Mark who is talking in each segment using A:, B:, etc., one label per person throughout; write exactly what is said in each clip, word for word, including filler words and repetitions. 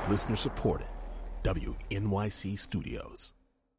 A: Listener supported. W N Y C Studios.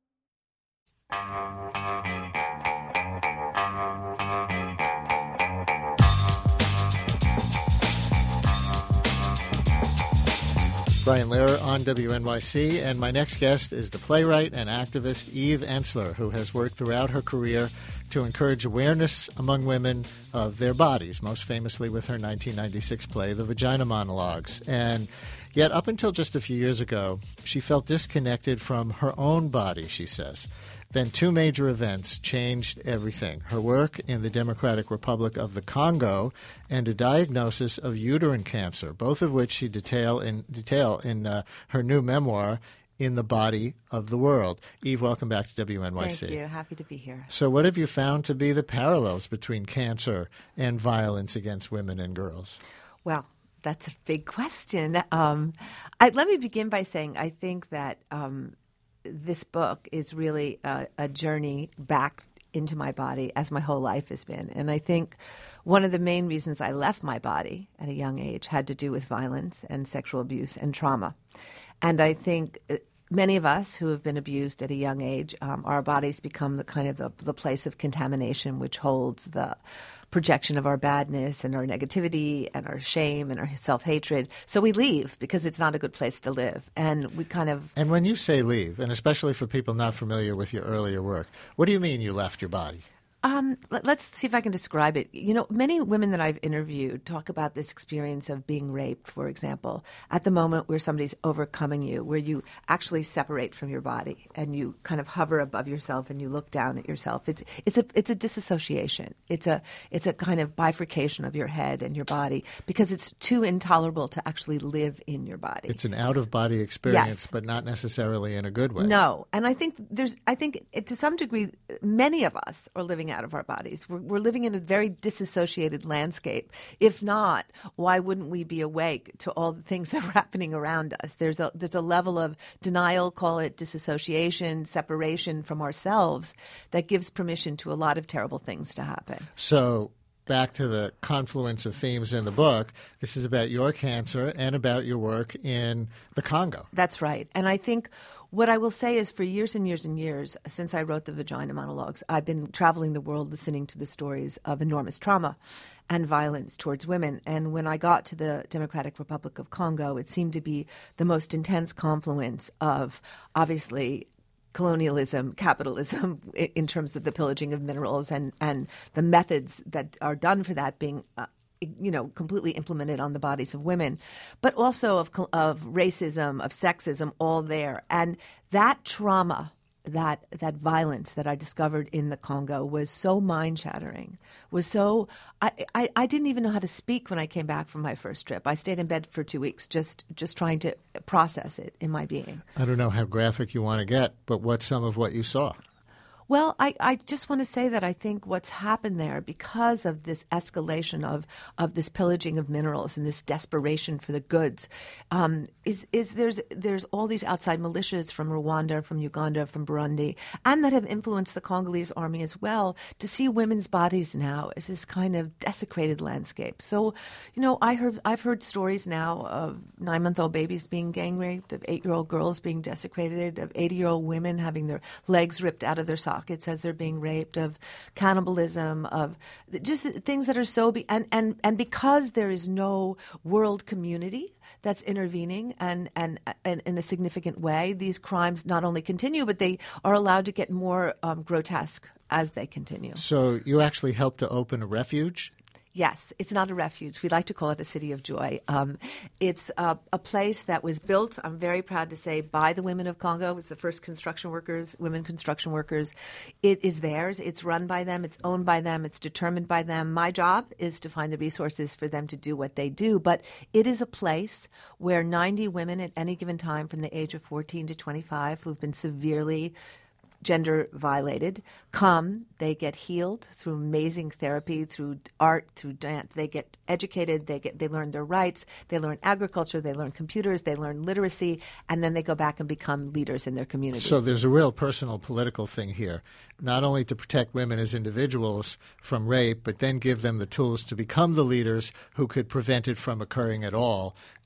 B: Brian Lehrer on W N Y C, and my next guest is the playwright and activist Eve Ensler, who has worked throughout her career to encourage awareness among women of their bodies, most famously with her nineteen ninety-six play, The Vagina Monologues. And yet, up until just a few years ago, she felt disconnected from her own body, she says. Then two major events changed everything: her work in the Democratic Republic of the Congo and a diagnosis of uterine cancer, both of which she detail in detail in uh, her new memoir, In the Body of the World. Eve, welcome back to W N Y C.
C: Thank you. Happy to be here.
B: So what have you found to be the parallels between cancer and violence against women and girls?
C: Well, that's a big question. Um, I, let me begin by saying I think that um, this book is really a, a journey back into my body, as my whole life has been. And I think one of the main reasons I left my body at a young age had to do with violence and sexual abuse and trauma. And I think many of us who have been abused at a young age, um, our bodies become the kind of the, the place of contamination, which holds the projection of our badness and our negativity and our shame and our self-hatred. So we leave because it's not a good place to live. And we kind of...
B: And when you say leave, and especially for people not familiar with your earlier work, what do you mean you left your body?
C: Um, let, let's see if I can describe it. You know, many women that I've interviewed talk about this experience of being raped, for example, at the moment where somebody's overcoming you, where you actually separate from your body and you kind of hover above yourself and you look down at yourself. It's it's a it's a disassociation. It's a it's a kind of bifurcation of your head and your body because it's too intolerable to actually live in your body.
B: It's an out-of-body experience,
C: yes.
B: But not necessarily in a good way.
C: No, and I think there's I think it, to some degree, many of us are living out of our bodies. We're, we're living in a very disassociated landscape. If not, why wouldn't we be awake to all the things that are happening around us? There's a there's a level of denial, call it disassociation, separation from ourselves, that gives permission to a lot of terrible things to happen.
B: So back to the confluence of themes in the book, this is about your cancer and about your work in the Congo.
C: That's right. And I think what I will say is for years and years and years, since I wrote the Vagina Monologues, I've been traveling the world listening to the stories of enormous trauma and violence towards women. And when I got to the Democratic Republic of Congo, it seemed to be the most intense confluence of, obviously, colonialism, capitalism, in terms of the pillaging of minerals and, and the methods that are done for that being uh, you know, completely implemented on the bodies of women, but also of of racism, of sexism, all there. And that trauma, that that violence that I discovered in the Congo was so mind-shattering, was so I, I, I didn't even know how to speak when I came back from my first trip. I stayed in bed for two weeks just, just trying to process it in my being.
B: I don't know how graphic you want to get, but what's some of what you saw?
C: Well, I, I just want to say that I think what's happened there because of this escalation of, of this pillaging of minerals and this desperation for the goods um, is is there's there's all these outside militias from Rwanda, from Uganda, from Burundi, and that have influenced the Congolese army as well to see women's bodies now as this kind of desecrated landscape. So, you know, I heard I've heard stories now of nine-month-old babies being gang raped, of eight-year-old girls being desecrated, of eighty-year-old women having their legs ripped out of their sockets as they're being raped, of cannibalism, of just things that are so be- and, and and because there is no world community that's intervening and, and and in a significant way, these crimes not only continue, but they are allowed to get more um, grotesque as they continue.
B: So you actually helped to open a refuge?
C: Yes, it's not a refuge. We like to call it a city of joy. Um, it's a, a place that was built, I'm very proud to say, by the women of Congo. It was the first construction workers, women construction workers. It is theirs. It's run by them. It's owned by them. It's determined by them. My job is to find the resources for them to do what they do. But it is a place where ninety women at any given time from the age of fourteen to twenty-five who've been severely gender violated come, they get healed through amazing therapy, through art, through dance. They get educated, they get they learn their rights, they learn agriculture, they learn computers, they learn literacy, and then they go back and become leaders in their communities.
B: So there's a real personal political thing here, not only to protect women as individuals from rape, but then give them the tools to become the leaders who could prevent it from occurring at all.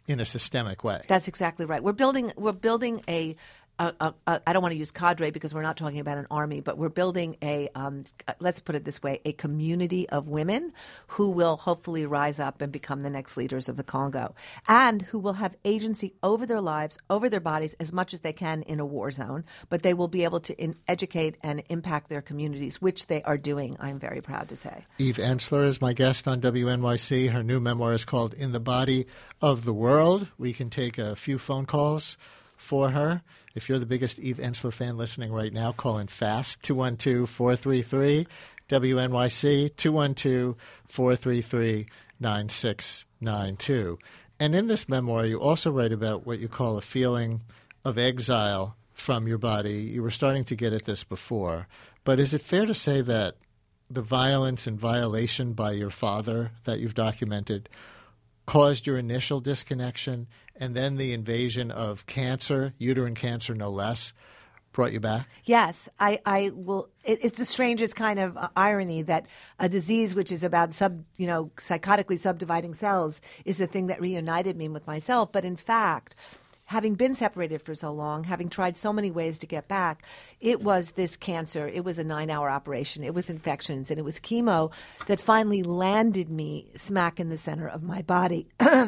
B: in a systemic way.
C: That's exactly right. We're building we're building a, a, a, a I don't want to use cadre because we're not talking about an army, but we're building a um, let's put it this way, a community of women who will hopefully rise up and become the next leaders of the Congo, and who will have agency over their lives, over their bodies as much as they can in a war zone, but they will be able to in, educate and impact their communities, which they are doing, I'm very proud to say.
B: Eve Ensler is my guest on W N Y C. Her new memoir is called In the Body of the World. We can take a few phone calls for her. If you're the biggest Eve Ensler fan listening right now, call in fast, two one two, four three three, W N Y C, two one two, four three three, nine six nine two. And in this memoir, you also write about what you call a feeling of exile from your body. You were starting to get at this before, but is it fair to say that the violence and violation by your father that you've documented caused your initial disconnection, and then the invasion of cancer, uterine cancer no less, brought you back?
C: Yes, I, I will. It, it's the strangest kind of uh, irony that a disease which is about sub, you know, psychotically subdividing cells is the thing that reunited me with myself. But in fact, having been separated for so long, having tried so many ways to get back, it was this cancer. It was a nine-hour operation. It was infections, and it was chemo that finally landed me smack in the center of my body.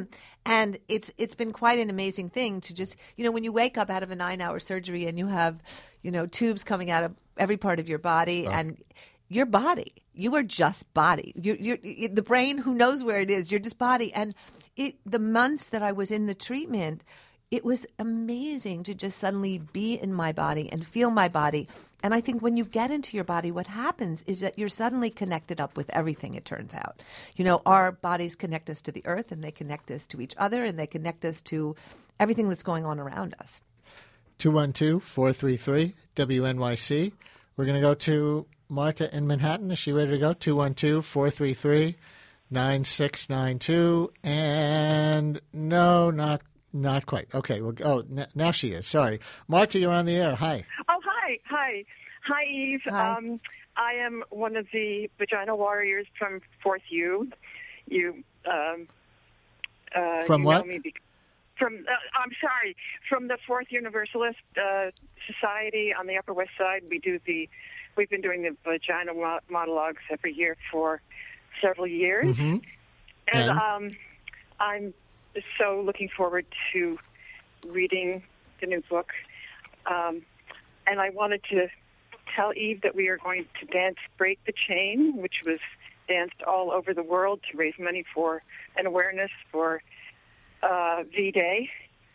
C: And it's it's been quite an amazing thing to just, you know, when you wake up out of a nine-hour surgery and you have, you know, tubes coming out of every part of your body, oh. and your body, you are just body. You're, you're, the brain, who knows where it is? You're just body. And it, the months that I was in the treatment, it was amazing to just suddenly be in my body and feel my body. And I think when you get into your body, what happens is that you're suddenly connected up with everything, it turns out. You know, our bodies connect us to the earth, and they connect us to each other, and they connect us to everything that's going on around us.
B: two one two, four three three, W N Y C. We're going to go to Marta in Manhattan. Is she ready to go? two one two, four three three, nine six nine two. And no, not Not quite. Okay. Well, oh, n- now she is. Sorry. Marta, you're on the air. Hi.
D: Oh, hi. Hi. Hi, Eve.
C: Hi.
D: Um, I am one of the vagina warriors from fourth U. You, um, uh,
B: From
D: you
B: what?
D: Know me be- from, uh, I'm sorry, from the Fourth Universalist uh, Society on the Upper West Side. We do the, we've been doing the vagina mo- monologues every year for several years.
B: Mm-hmm.
D: And,
B: and?
D: um, I'm so looking forward to reading the new book. Um, and I wanted to tell Eve that we are going to dance Break the Chain, which was danced all over the world to raise money for an awareness for uh, V-Day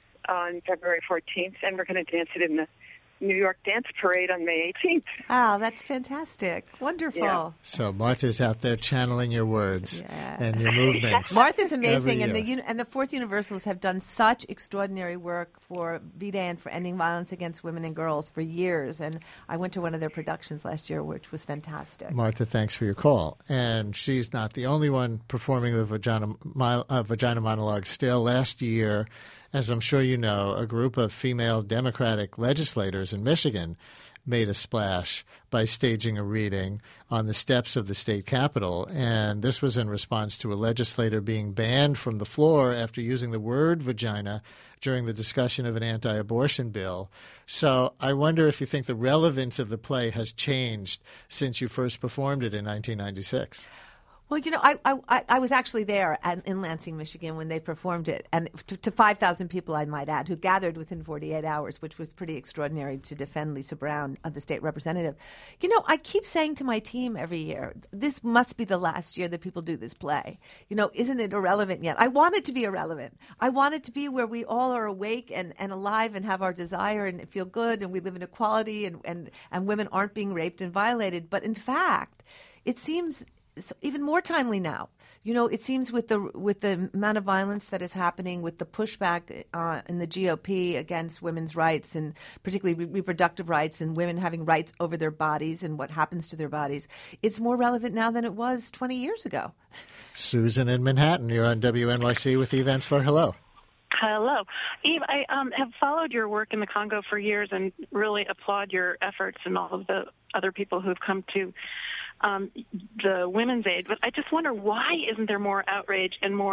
D: on February fourteenth. And we're going to dance it in the New York Dance Parade on May eighteenth.
C: Wow, that's fantastic. Wonderful.
D: Yeah.
B: So Martha's out there channeling your words
C: Yeah.
B: and your movements.
C: Martha's
B: every
C: amazing, and the
B: year.
C: uni- and the Fourth Universalists have done such extraordinary work for V-Day and for ending violence against women and girls for years. And I went to one of their productions last year, which was fantastic.
B: Marta, thanks for your call. And she's not the only one performing the vagina, mo- uh, vagina monologue still. Last year, as I'm sure you know, a group of female Democratic legislators in Michigan made a splash by staging a reading on the steps of the state capitol. And this was in response to a legislator being banned from the floor after using the word vagina during the discussion of an anti-abortion bill. So I wonder if you think the relevance of the play has changed since you first performed it in nineteen ninety-six.
C: Well, you know, I I, I was actually there at, in Lansing, Michigan, when they performed it, and to, to five thousand people, I might add, who gathered within forty-eight hours, which was pretty extraordinary to defend Lisa Brown, uh, the state representative. You know, I keep saying to my team every year, this must be the last year that people do this play. You know, isn't it irrelevant yet? I want it to be irrelevant. I want it to be where we all are awake and, and alive and have our desire and feel good, and we live in equality, and, and, and women aren't being raped and violated. But in fact, it seems it's even more timely now. You know, it seems with the with the amount of violence that is happening, with the pushback uh, in the G O P against women's rights, and particularly re- reproductive rights, and women having rights over their bodies and what happens to their bodies, it's more relevant now than it was twenty years ago.
B: Susan in Manhattan, you're on W N Y C with Eve Ensler. Hello.
E: Hello. Eve, I um, have followed your work in the Congo for years and really applaud your efforts and all of the other people who've come to um, the women's aid. But I just wonder, why isn't there more outrage and more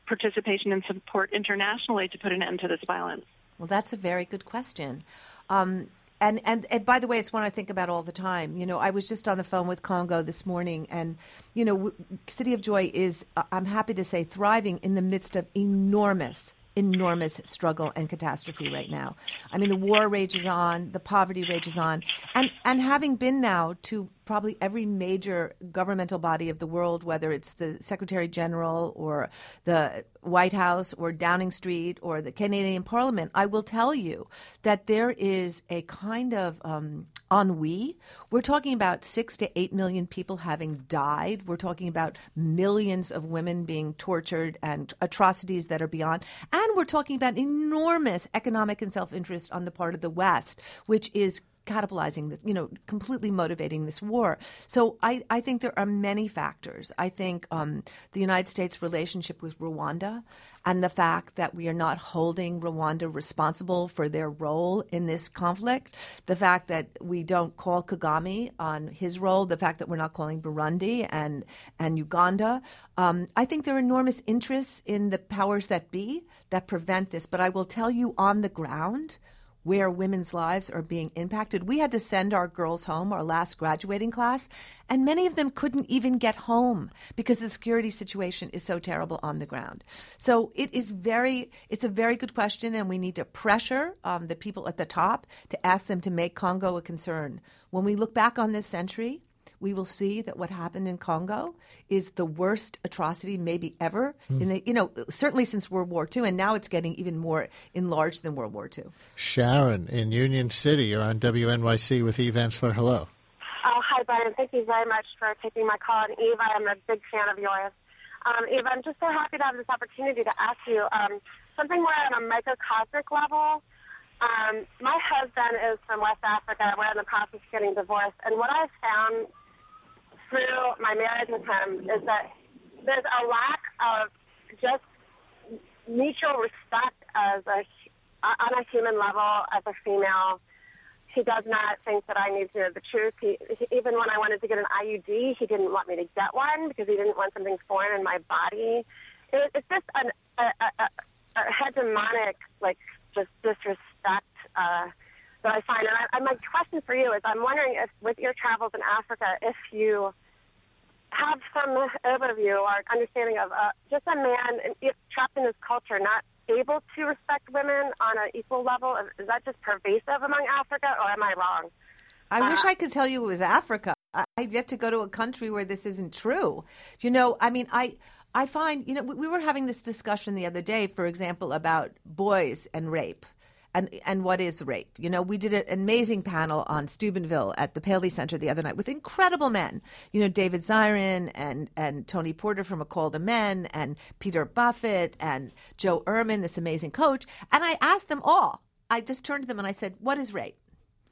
E: participation and support internationally to put an end to this violence?
C: Well, that's a very good question. Um, and, and, and by the way, it's one I think about all the time. You know, I was just on the phone with Congo this morning, and, you know, w- City of Joy is, uh, I'm happy to say, thriving in the midst of enormous enormous struggle and catastrophe right now. I mean, the war rages on, the poverty rages on, and and having been now to probably every major governmental body of the world, whether it's the Secretary General or the White House or Downing Street or the Canadian Parliament, I will tell you that there is a kind of um, ennui. We're talking about six to eight million people having died. We're talking about millions of women being tortured and atrocities that are beyond. And we're talking about enormous economic and self-interest on the part of the West, which is catalyzing this, you know, completely motivating this war. So I, I think there are many factors. I think um, the United States' relationship with Rwanda and the fact that we are not holding Rwanda responsible for their role in this conflict, the fact that we don't call Kagame on his role, the fact that we're not calling Burundi and, and Uganda. Um, I think there are enormous interests in the powers that be that prevent this. But I will tell you on the ground, where women's lives are being impacted. We had to send our girls home, our last graduating class, and many of them couldn't even get home because the security situation is so terrible on the ground. So it is very, it's a very good question, and we need to pressure um, the people at the top to ask them to make Congo a concern. When we look back on this century, we will see that what happened in Congo is the worst atrocity maybe ever, mm. in the, you know, certainly since World War Two, and now it's getting even more enlarged than World War Two.
B: Sharon in Union City, you're on W N Y C with Eve Ensler. Hello.
F: Oh, hi, Brian. Thank you very much for taking my call. And Eve, I am a big fan of yours. Um, Eve, I'm just so happy to have this opportunity to ask you um, something more on a microcosmic level. Um, my husband is from West Africa. We're in the process of getting divorced. And what I've found through my marriage with him is that there's a lack of just mutual respect as a, on a human level as a female. He does not think that I need to know the truth. He, he, even when I wanted to get an I U D, he didn't want me to get one because he didn't want something foreign in my body. It, it's just an, a, a, a hegemonic, like, just disrespect uh, that I find. And, I, and my question for you is, I'm wondering if, with your travels in Africa, if you have some overview or understanding of uh, just a man trapped in his culture, not able to respect women on an equal level. Is that just pervasive among Africa, or am I wrong?
C: I
F: uh,
C: wish I could tell you it was Africa. I've yet to go to a country where this isn't true. You know, I mean, I... I find, you know, we were having this discussion the other day, for example, about boys and rape and and what is rape. You know, we did an amazing panel on Steubenville at the Paley Center the other night with incredible men. You know, David Zirin and, and Tony Porter from A Call to Men and Peter Buffett and Joe Ehrman, this amazing coach. And I asked them all, I just turned to them and I said, what is rape?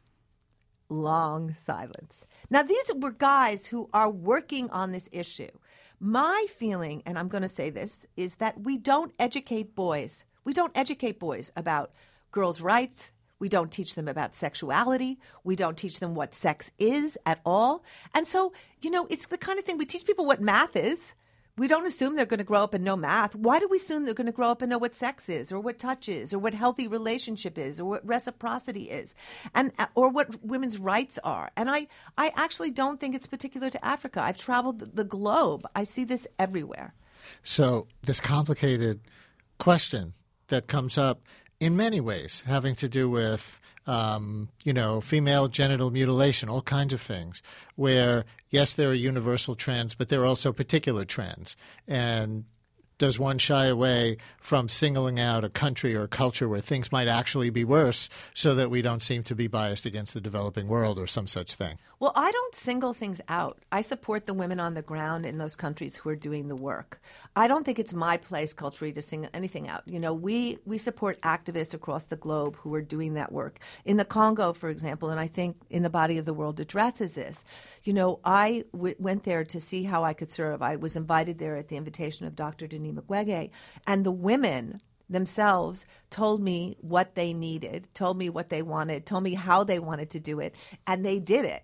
C: Long silence. Now, these were guys who are working on this issue. My feeling, and I'm going to say this, is that we don't educate boys. We don't educate boys about girls' rights. We don't teach them about sexuality. We don't teach them what sex is at all. And so, you know, it's the kind of thing we teach people what math is. We don't assume they're going to grow up and know math. Why do we assume they're going to grow up and know what sex is or what touch is or what healthy relationship is or what reciprocity is and or what women's rights are? And I, I actually don't think it's particular to Africa. I've traveled the globe. I see this everywhere.
B: So this complicated question that comes up in many ways having to do with, um, you know, female genital mutilation, all kinds of things, where, yes, there are universal trends, but there are also particular trends. And does one shy away from singling out a country or a culture where things might actually be worse so that we don't seem to be biased against the developing world or some such thing?
C: Well, I don't single things out. I support the women on the ground in those countries who are doing the work. I don't think it's my place culturally to single anything out. You know, we, we support activists across the globe who are doing that work. In the Congo, for example, and I think In the Body of the World addresses this, you know, I w- went there to see how I could serve. I was invited there at the invitation of Doctor Denis Mukwege, and the women themselves told me what they needed, told me what they wanted, told me how they wanted to do it, and they did it.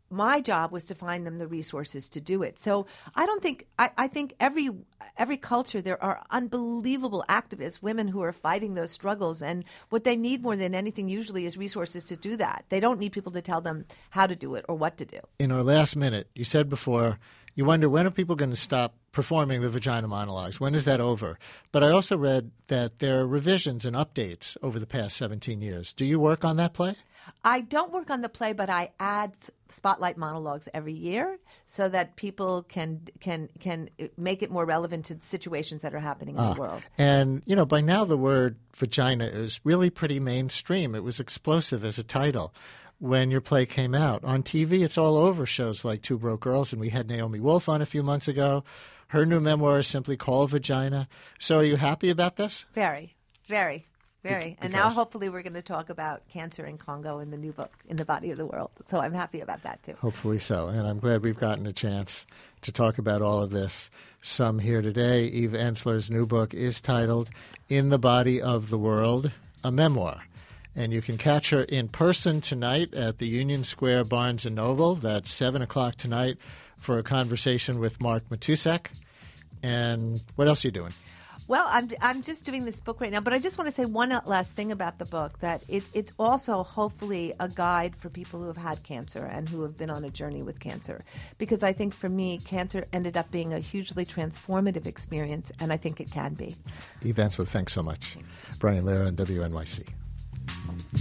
C: my job was to find them the resources to do it. So I don't think I, I think every every culture there are unbelievable activists, women who are fighting those struggles, and what they need more than anything usually is resources to do that. They don't need people to tell them how to do it or what to do.
B: In our last minute, you said before you wonder when are people going to stop performing the vagina monologues? When is that over? But I also read that there are revisions and updates over the past seventeen years. Do you work on that play?
C: I don't work on the play, but I add spotlight monologues every year so that people can can can make it more relevant to the situations that are happening in
B: ah,
C: the world.
B: And, you know, by now the word vagina is really pretty mainstream. It was explosive as a title when your play came out. On T V, it's all over shows like Two Broke Girls, and we had Naomi Wolf on a few months ago. Her new memoir is simply called Vagina. So are you happy about this?
C: Very, very. Very.
B: Be-
C: and now hopefully we're going to talk about cancer in Congo in the new book, In the Body of the World. So I'm happy about that, too.
B: Hopefully so. And I'm glad we've gotten a chance to talk about all of this some here today. Eve Ensler's new book is titled In the Body of the World, a memoir. And you can catch her in person tonight at the Union Square Barnes and Noble. That's seven o'clock tonight for a conversation with Mark Matusek. And what else are you doing?
C: Well, I'm I'm just doing this book right now, but I just want to say one last thing about the book, that it, it's also hopefully a guide for people who have had cancer and who have been on a journey with cancer. Because I think for me, cancer ended up being a hugely transformative experience, and I think it can be.
B: Eve Ensler, thanks so much. Brian Lehrer on W N Y C.